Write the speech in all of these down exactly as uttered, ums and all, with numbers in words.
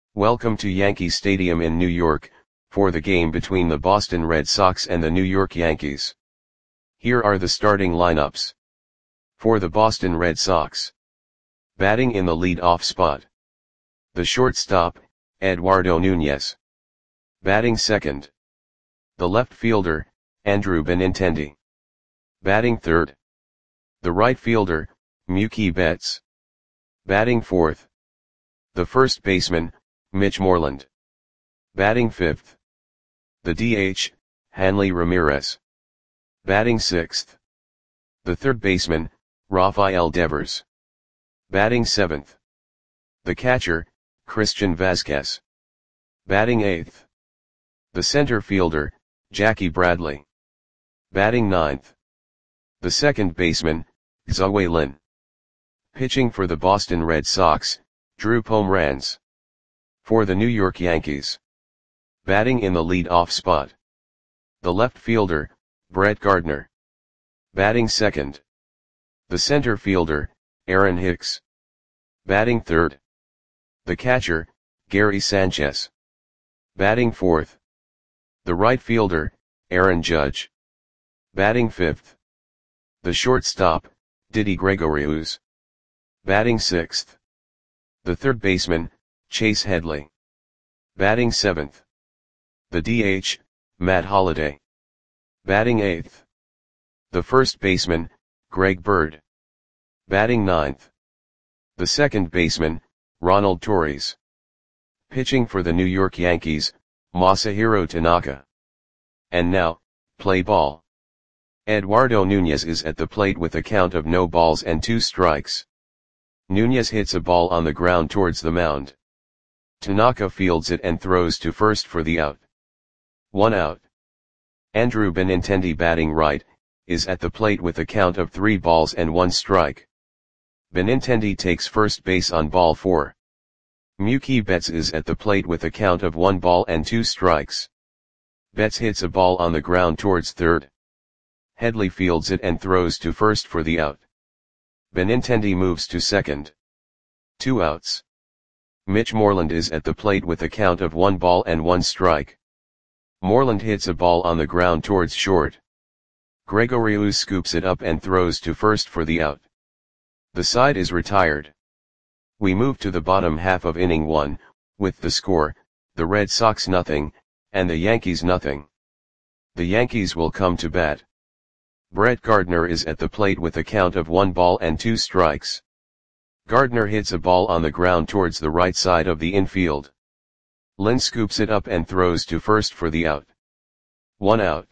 Welcome to Yankee Stadium in New York, for the game between the Boston Red Sox and the New York Yankees. Here are the starting lineups. For the Boston Red Sox. Batting in the lead-off spot. The shortstop, Eduardo Nunez. Batting second. The left fielder, Andrew Benintendi. Batting third. The right fielder, Mookie Betts. Batting fourth. The first baseman, Mitch Moreland. Batting fifth. The D H, Hanley Ramirez. Batting sixth. The third baseman, Rafael Devers. Batting seventh. The catcher, Christian Vazquez. Batting eighth. The center fielder, Jackie Bradley. Batting ninth. The second baseman, Tzu-Wei Lin. Pitching for the Boston Red Sox, Drew Pomeranz. For the New York Yankees. Batting in the lead-off spot. The left fielder, Brett Gardner. Batting second. The center fielder, Aaron Hicks. Batting third. The catcher, Gary Sanchez. Batting fourth. The right fielder, Aaron Judge. Batting fifth. The shortstop, Didi Gregorius. Batting sixth. The third baseman, Chase Headley. Batting seventh. The D H, Matt Holliday. Batting eighth. The first baseman, Greg Bird. Batting ninth. The second baseman, Ronald Torres. Pitching for the New York Yankees, Masahiro Tanaka. And now, play ball. Eduardo Nunez is at the plate with a count of no balls and two strikes. Nunez hits a ball on the ground towards the mound. Tanaka fields it and throws to first for the out. One out. Andrew Benintendi, batting right, is at the plate with a count of three balls and one strike. Benintendi takes first base on ball four. Mookie Betts is at the plate with a count of one ball and two strikes. Betts hits a ball on the ground towards third. Headley fields it and throws to first for the out. Benintendi moves to second. Two outs. Mitch Moreland is at the plate with a count of one ball and one strike. Moreland hits a ball on the ground towards short. Gregorius scoops it up and throws to first for the out. The side is retired. We move to the bottom half of inning one, with the score, the Red Sox nothing, and the Yankees nothing. The Yankees will come to bat. Brett Gardner is at the plate with a count of one ball and two strikes. Gardner hits a ball on the ground towards the right side of the infield. Lin scoops it up and throws to first for the out. One out.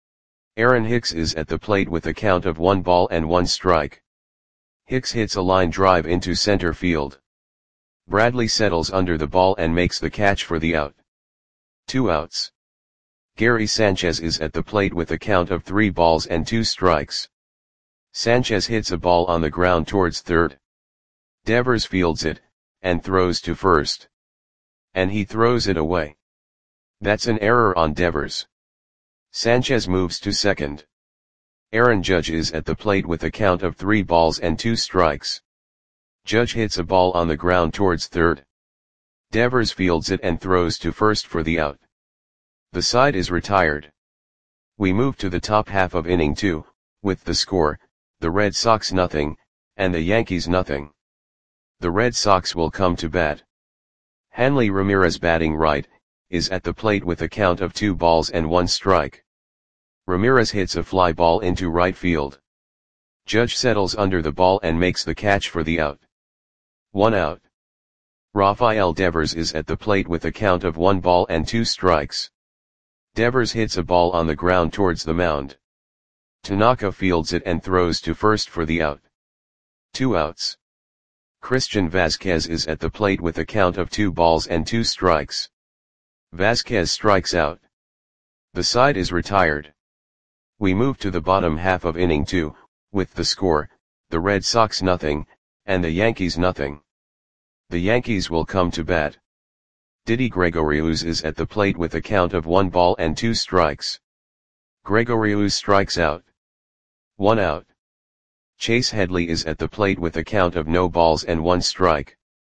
Aaron Hicks is at the plate with a count of one ball and one strike. Hicks hits a line drive into center field. Bradley settles under the ball and makes the catch for the out. Two outs. Gary Sanchez is at the plate with a count of three balls and two strikes. Sanchez hits a ball on the ground towards third. Devers fields it, and throws to first. And he throws it away. That's an error on Devers. Sanchez moves to second. Aaron Judge is at the plate with a count of three balls and two strikes. Judge hits a ball on the ground towards third. Devers fields it and throws to first for the out. The side is retired. We move to the top half of inning two, with the score, the Red Sox nothing, and the Yankees nothing. The Red Sox will come to bat. Hanley Ramirez, batting right, is at the plate with a count of two balls and one strike. Ramirez hits a fly ball into right field. Judge settles under the ball and makes the catch for the out. One out. Rafael Devers is at the plate with a count of one ball and two strikes. Devers hits a ball on the ground towards the mound. Tanaka fields it and throws to first for the out. Two outs. Christian Vazquez is at the plate with a count of two balls and two strikes. Vazquez strikes out. The side is retired. We move to the bottom half of inning two, with the score, the Red Sox nothing, and the Yankees nothing. The Yankees will come to bat. Didi Gregorius is at the plate with a count of one ball and two strikes. Gregorius strikes out. One out. Chase Headley is at the plate with a count of no balls and one strike.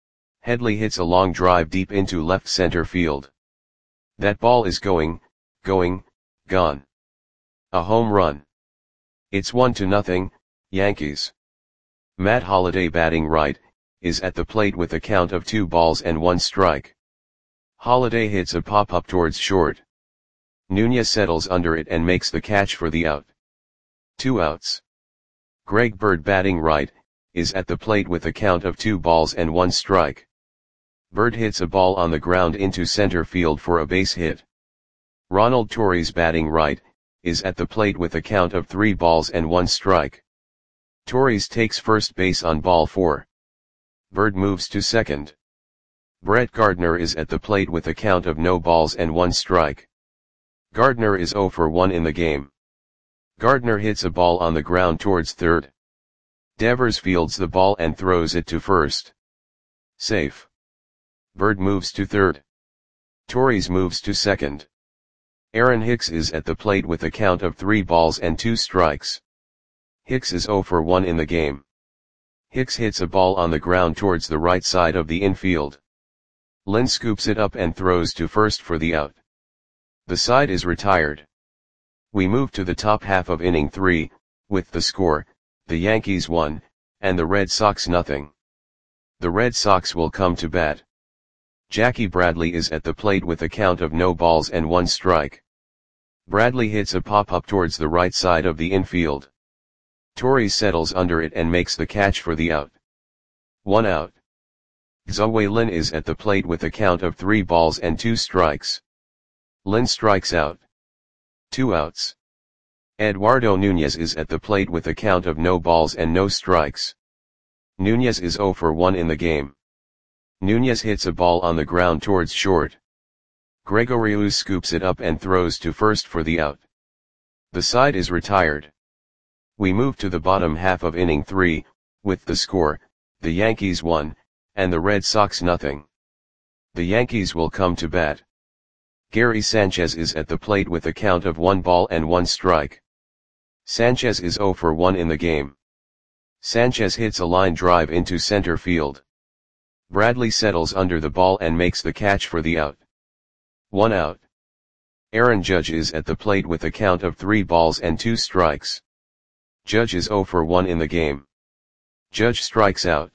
Headley hits a long drive deep into left center field. That ball is going, going, gone. A home run. It's one to nothing, Yankees. Matt Holliday, batting right, is at the plate with a count of two balls and one strike. Holliday hits a pop-up towards short. Nunez settles under it and makes the catch for the out. Two outs. Greg Bird, batting right, is at the plate with a count of two balls and one strike. Bird hits a ball on the ground into center field for a base hit. Ronald Torres, batting right, is at the plate with a count of three balls and one strike. Torres takes first base on ball four. Bird moves to second. Brett Gardner is at the plate with a count of no balls and one strike. Gardner is zero for one in the game. Gardner hits a ball on the ground towards third. Devers fields the ball and throws it to first. Safe. Bird moves to third. Torres moves to second. Aaron Hicks is at the plate with a count of three balls and two strikes. Hicks is zero for one in the game. Hicks hits a ball on the ground towards the right side of the infield. Lynn scoops it up and throws to first for the out. The side is retired. We move to the top half of inning three, with the score, the Yankees one, and the Red Sox nothing. The Red Sox will come to bat. Jackie Bradley is at the plate with a count of no balls and one strike. Bradley hits a pop-up towards the right side of the infield. Torres settles under it and makes the catch for the out. One out. Zoe Lin is at the plate with a count of three balls and two strikes. Lin strikes out. Two outs. Eduardo Nunez is at the plate with a count of no balls and no strikes. Nunez is zero for one in the game. Nunez hits a ball on the ground towards short. Gregorius scoops it up and throws to first for the out. The side is retired. We move to the bottom half of inning three, with the score, the Yankees one, and the Red Sox nothing. The Yankees will come to bat. Gary Sanchez is at the plate with a count of one ball and one strike. Sanchez is zero for one in the game. Sanchez hits a line drive into center field. Bradley settles under the ball and makes the catch for the out. One out. Aaron Judge is at the plate with a count of three balls and two strikes. Judge is zero for one in the game. Judge strikes out.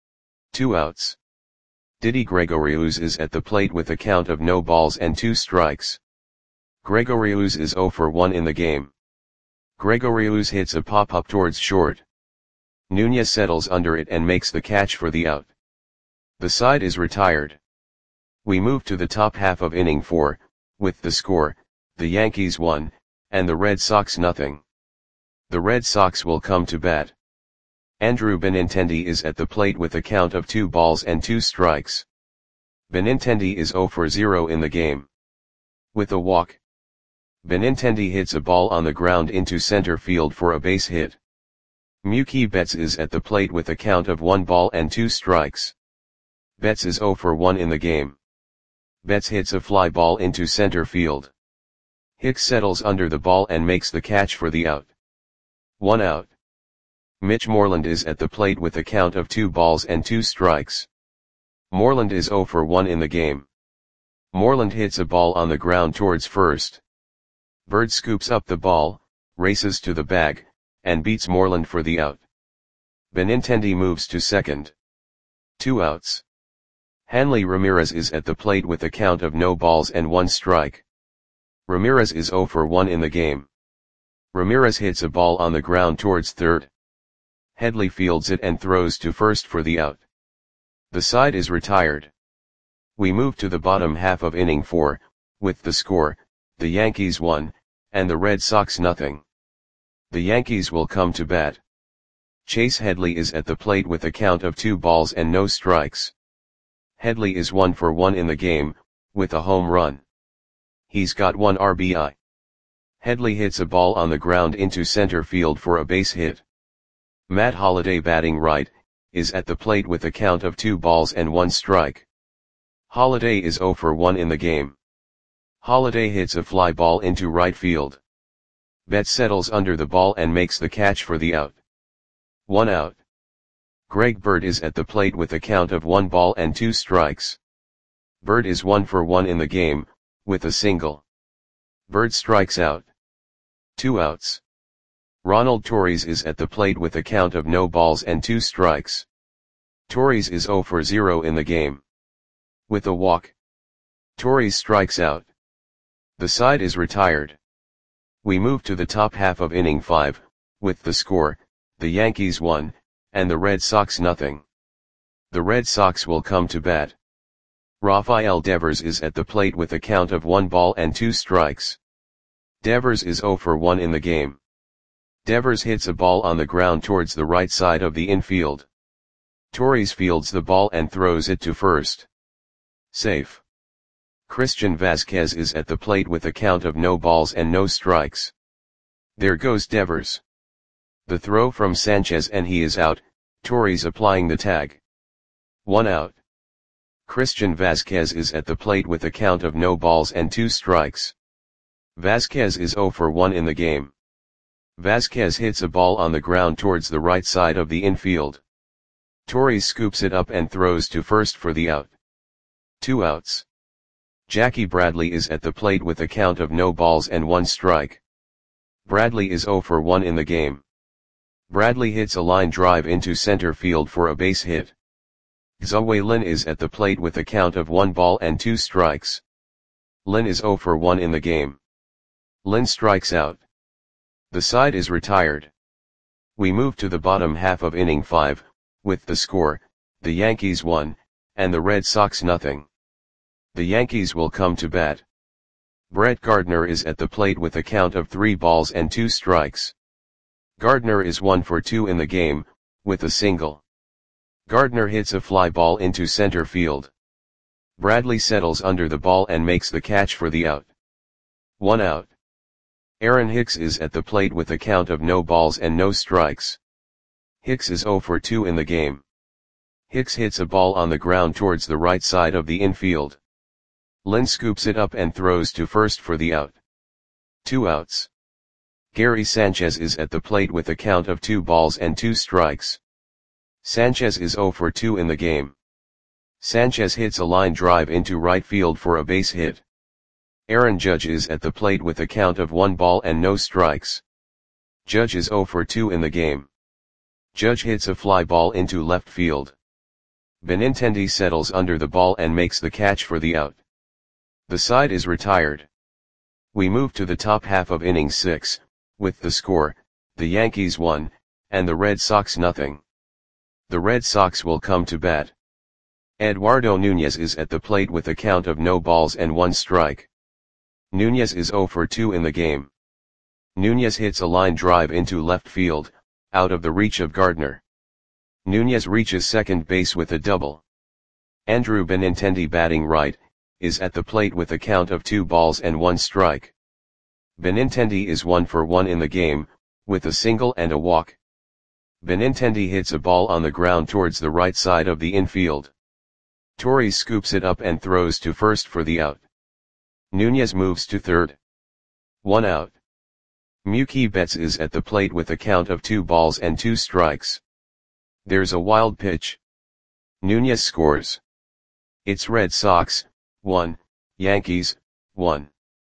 Two outs. Didi Gregorius is at the plate with a count of no balls and two strikes. Gregorius is zero for one in the game. Gregorius hits a pop-up towards short. Nunez settles under it and makes the catch for the out. The side is retired. We move to the top half of inning four, with the score, the Yankees one, and the Red Sox nothing. The Red Sox will come to bat. Andrew Benintendi is at the plate with a count of two balls and two strikes. Benintendi is zero for zero in the game. With a walk. Benintendi hits a ball on the ground into center field for a base hit. Mookie Betts is at the plate with a count of one ball and two strikes. Betts is zero for one in the game. Betts hits a fly ball into center field. Hicks settles under the ball and makes the catch for the out. One out. Mitch Moreland is at the plate with a count of two balls and two strikes. Moreland is zero for one in the game. Moreland hits a ball on the ground towards first. Bird scoops up the ball, races to the bag, and beats Moreland for the out. Benintendi moves to second. Two outs. Hanley Ramirez is at the plate with a count of no balls and one strike. Ramirez is zero for one in the game. Ramirez hits a ball on the ground towards third. Headley fields it and throws to first for the out. The side is retired. We move to the bottom half of inning four, with the score, the Yankees one, and the Red Sox nothing. The Yankees will come to bat. Chase Headley is at the plate with a count of two balls and no strikes. Headley is one for one in the game, with a home run. He's got one R B I. Headley hits a ball on the ground into center field for a base hit. Matt Holliday, batting right, is at the plate with a count of two balls and one strike. Holliday is zero for one in the game. Holliday hits a fly ball into right field. Betts settles under the ball and makes the catch for the out. One out. Greg Bird is at the plate with a count of one ball and two strikes. Bird is one for one in the game, with a single. Bird strikes out. Two outs. Ronald Torres is at the plate with a count of no balls and two strikes. Torres is zero for zero in the game. With a walk. Torres strikes out. The side is retired. We move to the top half of inning five, with the score, the Yankees one, and the Red Sox nothing. The Red Sox will come to bat. Rafael Devers is at the plate with a count of one ball and two strikes. Devers is zero for one in the game. Devers hits a ball on the ground towards the right side of the infield. Torres fields the ball and throws it to first. Safe. Christian Vasquez is at the plate with a count of no balls and no strikes. There goes Devers. The throw from Sanchez and he is out, Torres applying the tag. One out. Christian Vasquez is at the plate with a count of no balls and two strikes. Vasquez is zero for one in the game. Vasquez hits a ball on the ground towards the right side of the infield. Torres scoops it up and throws to first for the out. Two outs. Jackie Bradley is at the plate with a count of no balls and one strike. Bradley is zero for one in the game. Bradley hits a line drive into center field for a base hit. Zhou Lin is at the plate with a count of one ball and two strikes. Lin is zero for one in the game. Lin strikes out. The side is retired. We move to the bottom half of inning five, with the score, the Yankees one, and the Red Sox nothing. The Yankees will come to bat. Brett Gardner is at the plate with a count of three balls and two strikes. Gardner is one for two in the game, with a single. Gardner hits a fly ball into center field. Bradley settles under the ball and makes the catch for the out. One out. Aaron Hicks is at the plate with a count of no balls and no strikes. Hicks is zero for two in the game. Hicks hits a ball on the ground towards the right side of the infield. Lynn scoops it up and throws to first for the out. Two outs. Gary Sanchez is at the plate with a count of two balls and two strikes. Sanchez is zero for two in the game. Sanchez hits a line drive into right field for a base hit. Aaron Judge is at the plate with a count of one ball and no strikes. Judge is zero for two in the game. Judge hits a fly ball into left field. Benintendi settles under the ball and makes the catch for the out. The side is retired. We move to the top half of inning six, with the score, the Yankees one, and the Red Sox nothing. The Red Sox will come to bat. Eduardo Nunez is at the plate with a count of no balls and one strike. Nunez is zero for two in the game. Nunez hits a line drive into left field, out of the reach of Gardner. Nunez reaches second base with a double. Andrew Benintendi, batting right, is at the plate with a count of two balls and one strike. Benintendi is one for one in the game, with a single and a walk. Benintendi hits a ball on the ground towards the right side of the infield. Torres scoops it up and throws to first for the out. Nunez moves to third. One out. Mookie Betts is at the plate with a count of two balls and two strikes. There's a wild pitch. Nunez scores. It's Red Sox, one, Yankees, one.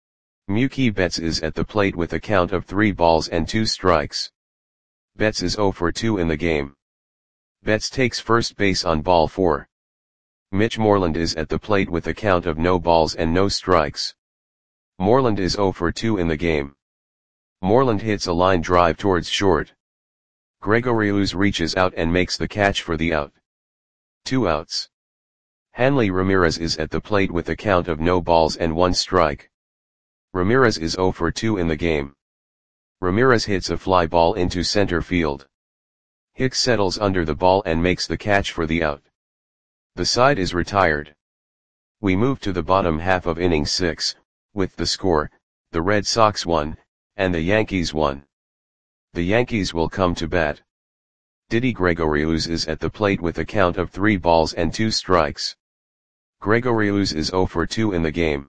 Mookie Betts is at the plate with a count of three balls and two strikes. Betts is zero for two in the game. Betts takes first base on ball four. Mitch Moreland is at the plate with a count of no balls and no strikes. Moreland is zero for two in the game. Moreland hits a line drive towards short. Gregorius reaches out and makes the catch for the out. Two outs. Hanley Ramirez is at the plate with a count of no balls and one strike. Ramirez is zero for two in the game. Ramirez hits a fly ball into center field. Hicks settles under the ball and makes the catch for the out. The side is retired. We move to the bottom half of inning six, with the score, the Red Sox one, and the Yankees one. The Yankees will come to bat. Didi Gregorius is at the plate with a count of three balls and two strikes. Gregorius is zero for two in the game.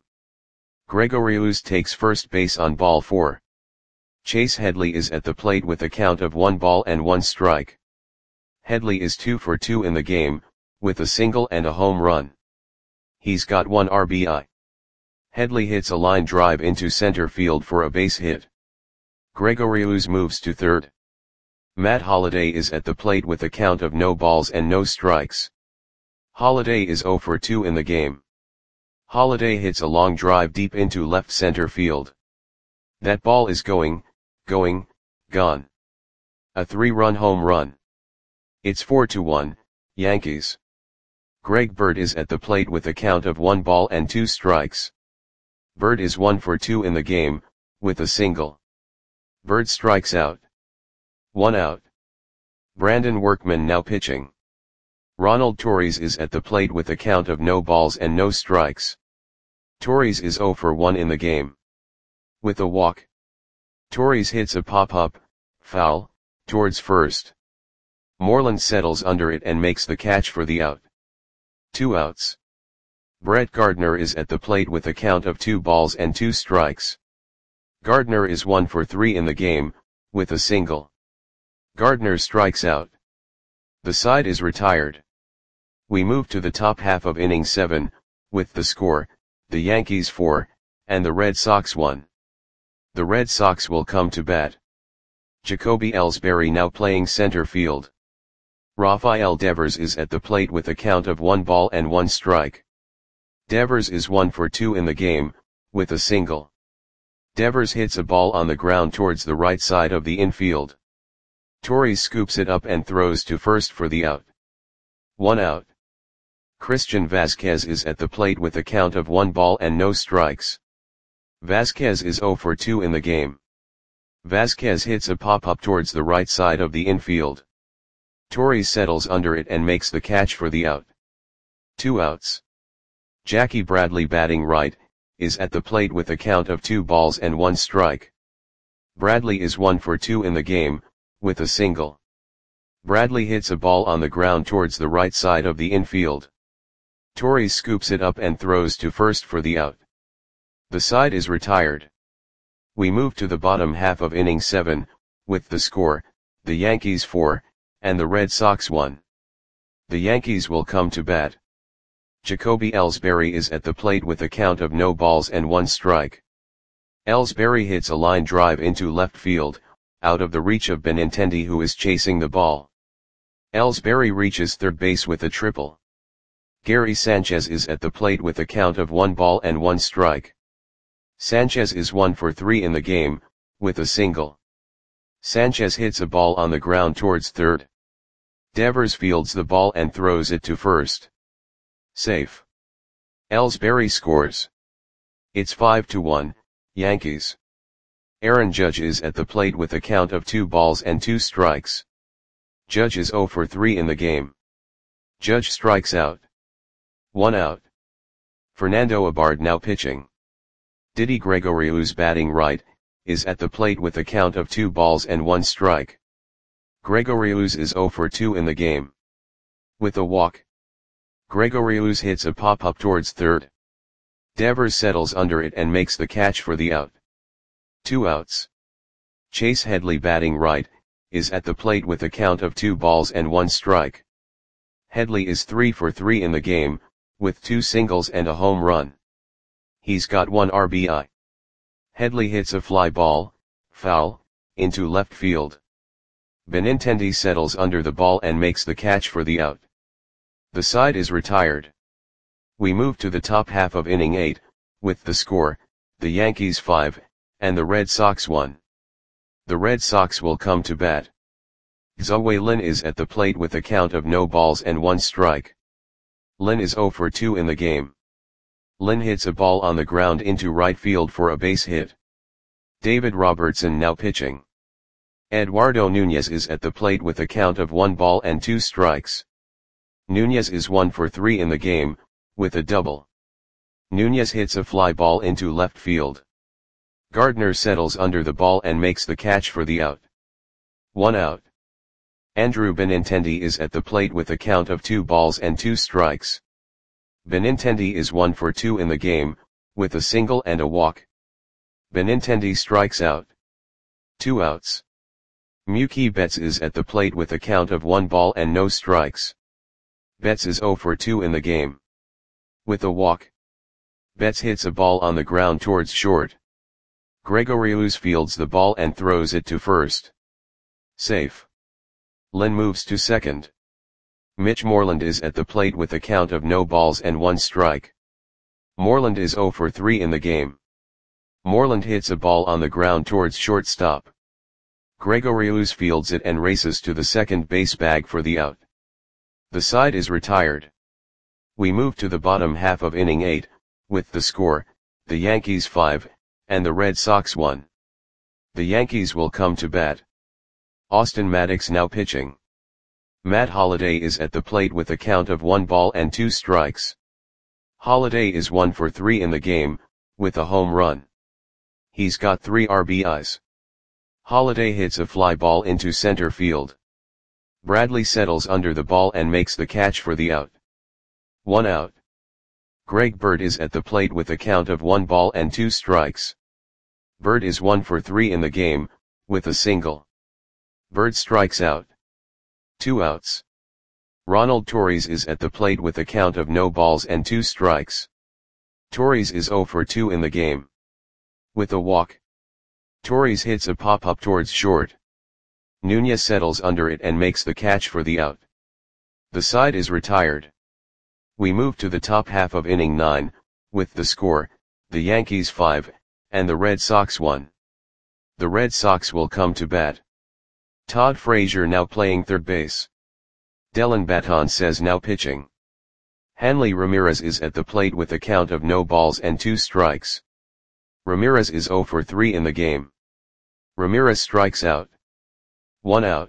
Gregorius takes first base on ball four. Chase Headley is at the plate with a count of one ball and one strike. Headley is two for two in the game, with a single and a home run. He's got one R B I. Headley hits a line drive into center field for a base hit. Gregorius moves to third. Matt Holliday is at the plate with a count of no balls and no strikes. Holliday is zero for two in the game. Holliday hits a long drive deep into left center field. That ball is going, going, gone. A three-run home run. It's four to one, Yankees. Greg Bird is at the plate with a count of one ball and two strikes. Bird is one for two in the game, with a single. Bird strikes out. One out. Brandon Workman now pitching. Ronald Torres is at the plate with a count of no balls and no strikes. Torres is zero for one in the game. With a walk. Torres hits a pop-up, foul, towards first. Moreland settles under it and makes the catch for the out. Two outs. Brett Gardner is at the plate with a count of two balls and two strikes. Gardner is one for three in the game, with a single. Gardner strikes out. The side is retired. We move to the top half of inning seven, with the score, the Yankees four, and the Red Sox one. The Red Sox will come to bat. Jacoby Ellsbury now playing center field. Rafael Devers is at the plate with a count of one ball and one strike. Devers is one for two in the game, with a single. Devers hits a ball on the ground towards the right side of the infield. Torres scoops it up and throws to first for the out. One out. Christian Vasquez is at the plate with a count of one ball and no strikes. Vasquez is zero for two in the game. Vasquez hits a pop-up towards the right side of the infield. Torres settles under it and makes the catch for the out. Two outs. Jackie Bradley batting right, is at the plate with a count of two balls and one strike. Bradley is one for two in the game, with a single. Bradley hits a ball on the ground towards the right side of the infield. Torres scoops it up and throws to first for the out. The side is retired. We move to the bottom half of inning seven, with the score, the Yankees four, and the Red Sox one. The Yankees will come to bat. Jacoby Ellsbury is at the plate with a count of no balls and one strike. Ellsbury hits a line drive into left field, out of the reach of Benintendi, who is chasing the ball. Ellsbury reaches third base with a triple. Gary Sanchez is at the plate with a count of one ball and one strike. Sanchez is one for three in the game, with a single. Sanchez hits a ball on the ground towards third. Devers fields the ball and throws it to first. Safe. Ellsbury scores. It's five to one, Yankees. Aaron Judge is at the plate with a count of two balls and two strikes. Judge is zero for three in the game. Judge strikes out. One out. Fernando Abad now pitching. Didi Gregorius batting right, is at the plate with a count of two balls and one strike. Gregorius is zero for two in the game. With a walk. Gregorius hits a pop-up towards third. Devers settles under it and makes the catch for the out. Two outs. Chase Headley batting right, is at the plate with a count of two balls and one strike. Headley is three for three in the game, with two singles and a home run. He's got one R B I. Headley hits a fly ball, foul, into left field. Benintendi settles under the ball and makes the catch for the out. The side is retired. We move to the top half of inning eight, with the score, the Yankees five, and the Red Sox one. The Red Sox will come to bat. Xue Lin is at the plate with a count of no balls and one strike. Lin is zero for two in the game. Lin hits a ball on the ground into right field for a base hit. David Robertson now pitching. Eduardo Nunez is at the plate with a count of one ball and two strikes. Nunez is one for three in the game, with a double. Nunez hits a fly ball into left field. Gardner settles under the ball and makes the catch for the out. One out. Andrew Benintendi is at the plate with a count of two balls and two strikes. Benintendi is one for two in the game, with a single and a walk. Benintendi strikes out. Two outs. Mookie Betts is at the plate with a count of one ball and no strikes. Betts is zero for two in the game. With a walk, Betts hits a ball on the ground towards short. Gregorius fields the ball and throws it to first. Safe. Len moves to second. Mitch Moreland is at the plate with a count of no balls and one strike. Moreland is zero for three in the game. Moreland hits a ball on the ground towards shortstop. Gregorius fields it and races to the second base bag for the out. The side is retired. We move to the bottom half of inning eight, with the score, the Yankees five, and the Red Sox one. The Yankees will come to bat. Austin Maddox now pitching. Matt Holliday is at the plate with a count of one ball and two strikes. Holliday is one for three in the game, with a home run. He's got three R B Is. Holliday hits a fly ball into center field. Bradley settles under the ball and makes the catch for the out. One out. Greg Bird is at the plate with a count of one ball and two strikes. Bird is one for three in the game, with a single. Bird strikes out. Two outs. Ronald Torres is at the plate with a count of no balls and two strikes. Torres is zero for two in the game. With a walk, Torres hits a pop-up towards short. Nunez settles under it and makes the catch for the out. The side is retired. We move to the top half of inning nine, with the score, the Yankees five, and the Red Sox one. The Red Sox will come to bat. Todd Frazier now playing third base. Dellin Betances now pitching. Hanley Ramirez is at the plate with a count of no balls and two strikes. Ramirez is zero for three in the game. Ramirez strikes out. One out.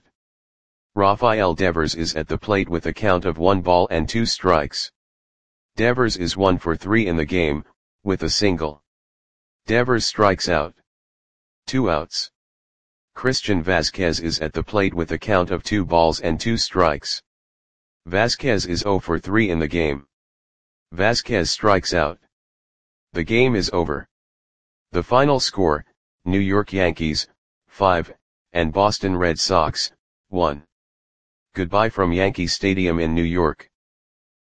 Rafael Devers is at the plate with a count of one ball and two strikes. Devers is one for three in the game, with a single. Devers strikes out. Two outs. Christian Vasquez is at the plate with a count of two balls and two strikes. Vasquez is zero for three in the game. Vasquez strikes out. The game is over. The final score, New York Yankees, five, and Boston Red Sox, one. Goodbye from Yankee Stadium in New York.